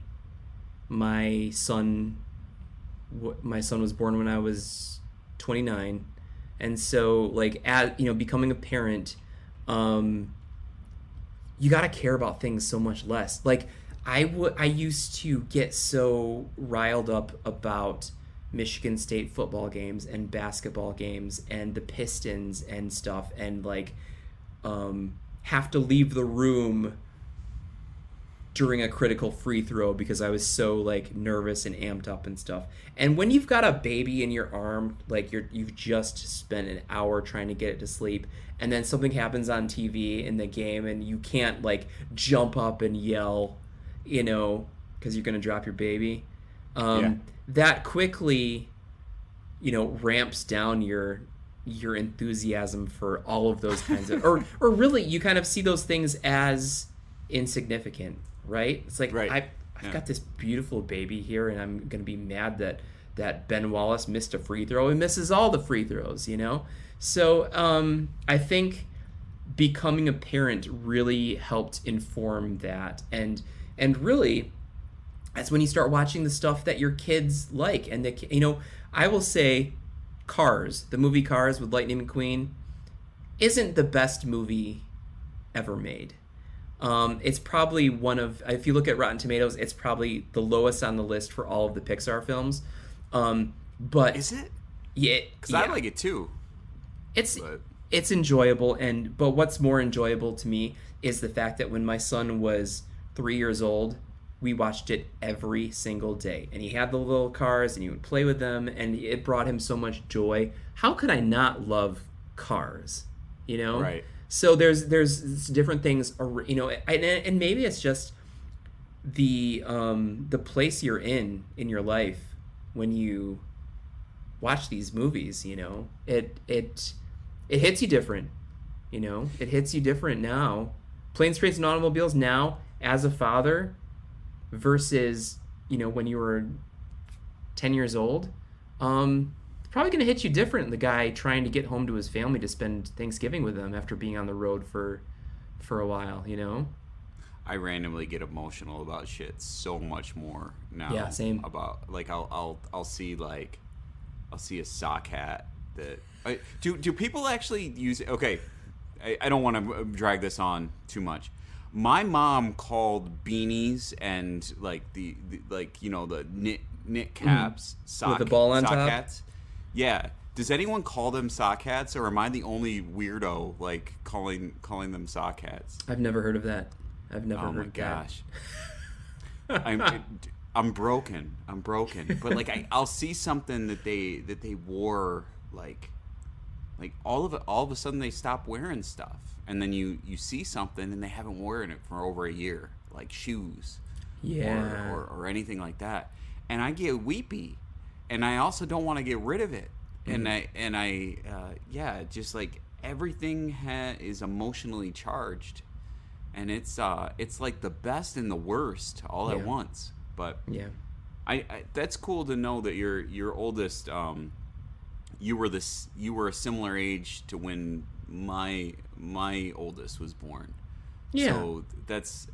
my son was born when I was 29, and so like becoming a parent, you got to care about things so much less. Like I used to get so riled up about Michigan State football games and basketball games and the Pistons and stuff, and like have to leave the room during a critical free throw because I was so like nervous and amped up and stuff. And when you've got a baby in your arm, like you've just spent an hour trying to get it to sleep, and then something happens on TV in the game and you can't like jump up and yell, because you're gonna drop your baby. That quickly, ramps down your enthusiasm for all of those kinds of, or really you kind of see those things as insignificant, right? It's like, right. I've got this beautiful baby here, and I'm going to be mad that Ben Wallace missed a free throw. He misses all the free throws, So I think becoming a parent really helped inform that, and really that's when you start watching the stuff that your kids like. And I will say Cars, the movie Cars with Lightning McQueen, isn't the best movie ever made. It's probably if you look at Rotten Tomatoes, it's probably the lowest on the list for all of the Pixar films. But Is it? Yeah, Because I like it too. It's enjoyable, but what's more enjoyable to me is the fact that when my son was 3 years old, we watched it every single day, and he had the little cars and he would play with them, and it brought him so much joy. How could I not love Cars? Right. So there's different things, and maybe it's just the place you're in your life when you watch these movies, it hits you different. It hits you different now. Planes, Trains, and Automobiles now as a father versus when you were 10 years old. Probably going to hit you different. The guy trying to get home to his family to spend Thanksgiving with them after being on the road for a while. I randomly get emotional about shit so much more now. Yeah, same. About like I'll see a sock hat that do people actually use it? Okay, I don't want to drag this on too much. My mom called beanies and like the knit caps sock with the ball on sock top? hats. Yeah. Does anyone call them sock hats, or am I the only weirdo like calling them sock hats? I've never heard of that. I've never heard Oh my that. gosh. I'm broken. But like I'll see something that they wore like all of a sudden they stop wearing stuff, and then you see something and they haven't worn it for over a year, like shoes, Yeah. or anything like that, and I get weepy, and I also don't want to get rid of it, and I just like everything is emotionally charged, and it's like the best and the worst all at once. But Yeah. I that's cool to know that your oldest you were a similar age to when my oldest was born. Yeah. So that's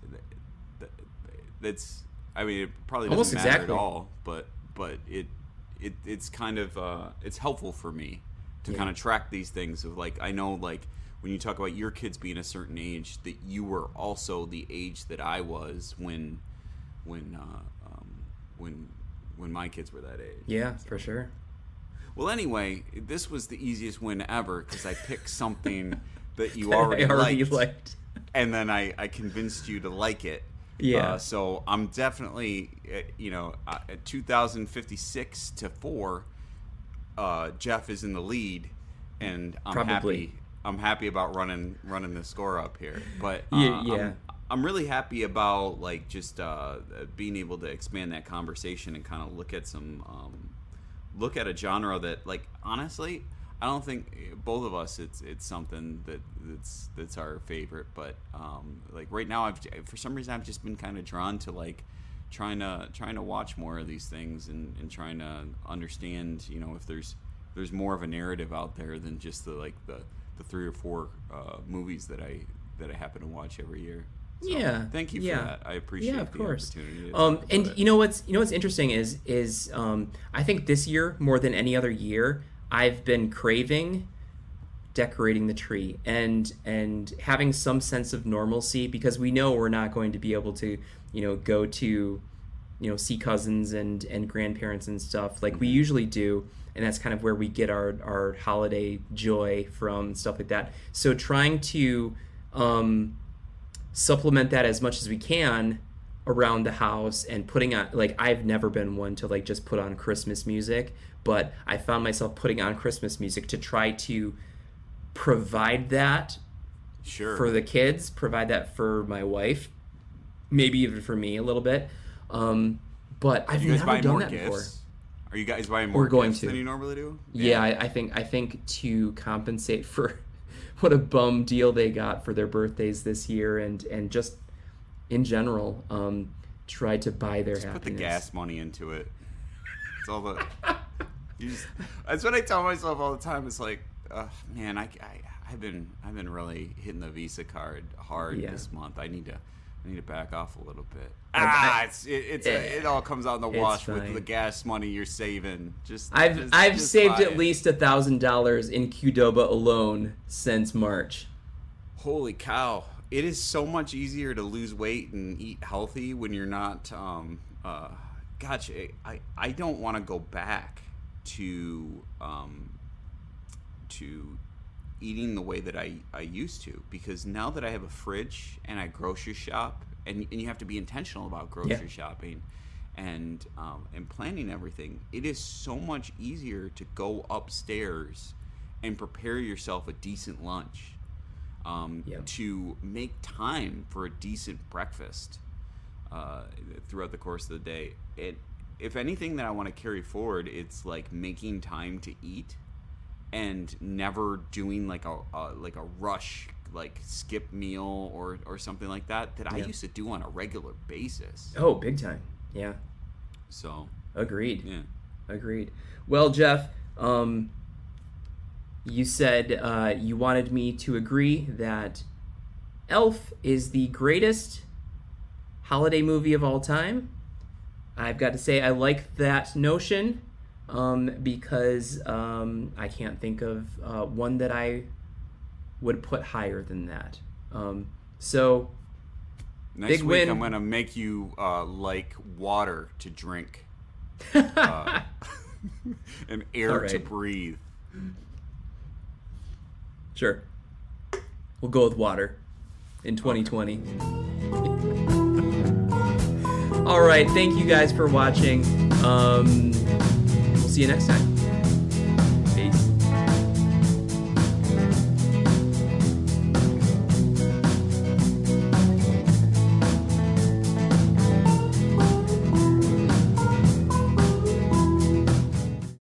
I mean, it probably doesn't Almost matter exactly. at all, but it's kind of it's helpful for me to kind of track these things of like, I know like when you talk about your kids being a certain age, that you were also the age that I was when my kids were that age. Yeah, for sure. Well, anyway, this was the easiest win ever because I picked something that you already, liked. and then I convinced you to like it. Yeah. So I'm definitely, at 2056 to 4, Jeff is in the lead, and I'm Probably. happy. I'm happy about running the score up here, but Yeah. I'm really happy about like just being able to expand that conversation and kind of look at a genre that, like, honestly, I don't think both of us it's something that's our favorite, but like right now for some reason I've just been kind of drawn to like trying to watch more of these things and trying to understand if there's more of a narrative out there than just the 3 or 4 movies that I happen to watch every year. So, Yeah. thank you for that. I appreciate of the course. opportunity. And what's interesting is I think this year more than any other year I've been craving decorating the tree and having some sense of normalcy, because we know we're not going to be able to go to see cousins and grandparents and stuff like we usually do, and that's kind of where we get our holiday joy from and stuff like that. So trying to supplement that as much as we can around the house and putting on, like, I've never been one to like just put on Christmas music, but I found myself putting on Christmas music to try to provide that for the kids, provide that for my wife, maybe even for me a little bit. But I've never done that before. Are you guys buying more gifts than you normally do? Yeah, I think to compensate for what a bum deal they got for their birthdays this year, and just in general, try to buy their happiness. Put the gas money into it. It's all the. That's what I tell myself all the time. It's like, man, I've been really hitting the Visa card hard this month. I need to back off a little bit. It all comes out in the wash with the gas money you're saving. I've saved at least $1,000 in Qdoba alone since March. Holy cow! It is so much easier to lose weight and eat healthy when you're not. I don't want to go back to eating the way that I used to, because now that I have a fridge and I grocery shop, and you have to be intentional about grocery shopping and planning everything, it is so much easier to go upstairs and prepare yourself a decent lunch, to make time for a decent breakfast. throughout the course of the day. If anything that I want to carry forward, it's like making time to eat and never doing like a rush, like skip meal or something like that I used to do on a regular basis. Oh, big time. Yeah. So agreed. Yeah. Agreed. Well, Jeff, you said you wanted me to agree that Elf is the greatest holiday movie of all time. I've got to say I like that notion because I can't think of one that I would put higher than that. So next big week win. I'm gonna make you like water to drink and air to breathe. Sure. We'll go with water in 2020. All right. Thank you guys for watching. We'll see you next time.